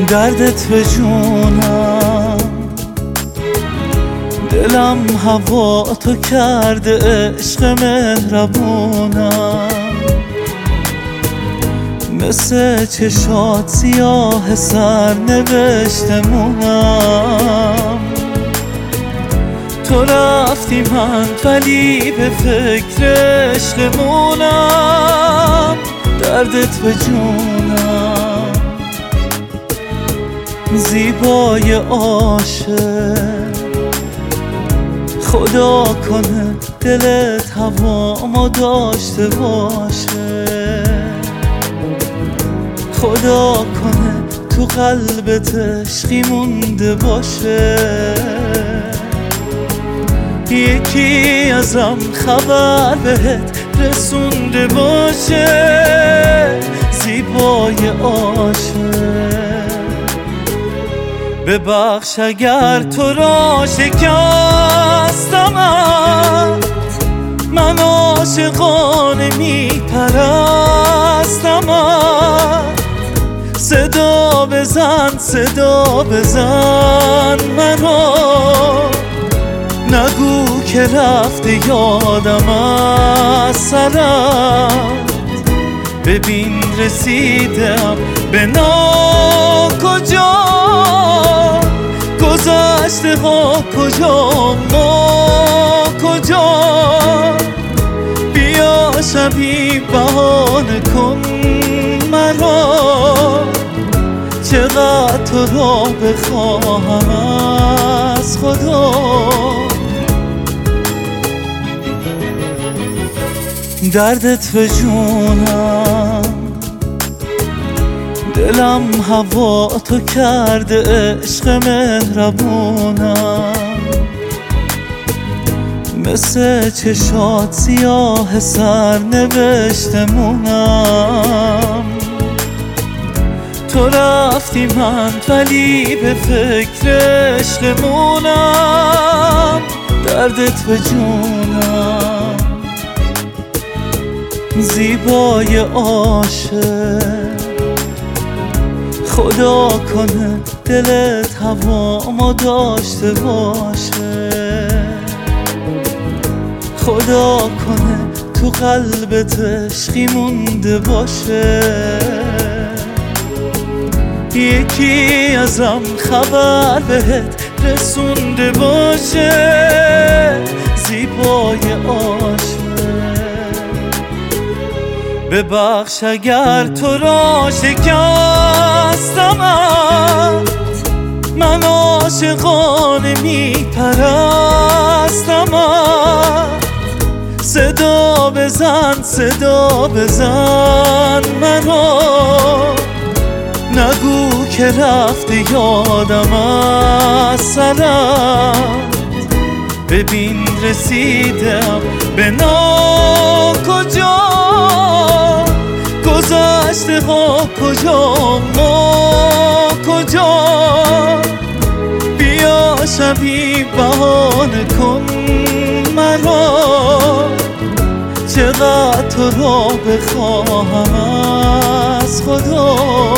دردت به جونم، دلم هوا تو کرده عشق مهربونم. مثل چشات سیاه سرنوشته مونم. تو رفتی من ولی به فکر عشقمونم. دردت به جونم، زیبای عاشق، خدا کنه دلت هوامو داشته باشه. خدا کنه تو قلبت عشقی مونده باشه. یکی ازم خبر بهت رسونده باشه. زیبای عاشق، ببخش اگر تو را شکستمت. من عاشقانه میپرستمت. صدا بزن صدا بزن منو، نگو که رفته یادم از سرت. ببین رسیدم به ناکجا، گذشته ها کجا ما کجا. بیا شبی بهانه کن مرا، چقدر تو را بخواهم از خدا. دردت به جونم، دلم هوا تو کرده عشق مهربونم. مثل چشات سیاه سرنوشته مونم. تو رفتی من ولی به فکر عشقمونم. دردت به جونم، زیبای عاشق، خدا کنه دلت هوامو داشته باشه. خدا کنه تو قلبت عشقی مونده باشه. یکی ازم خبر بهت رسونده باشه. زیبای عاشق، ببخش اگر تو را شکستمت. من عاشقانه میپرستمت. صدا بزن صدا بزن منو، نگو که رفته یادم از سرت. ببین رسیدم به ناکجا، گذشته ها کجا ما کجا. بیا شبی بهانه کن مرا، چقدر تو را بخواهم از خدا.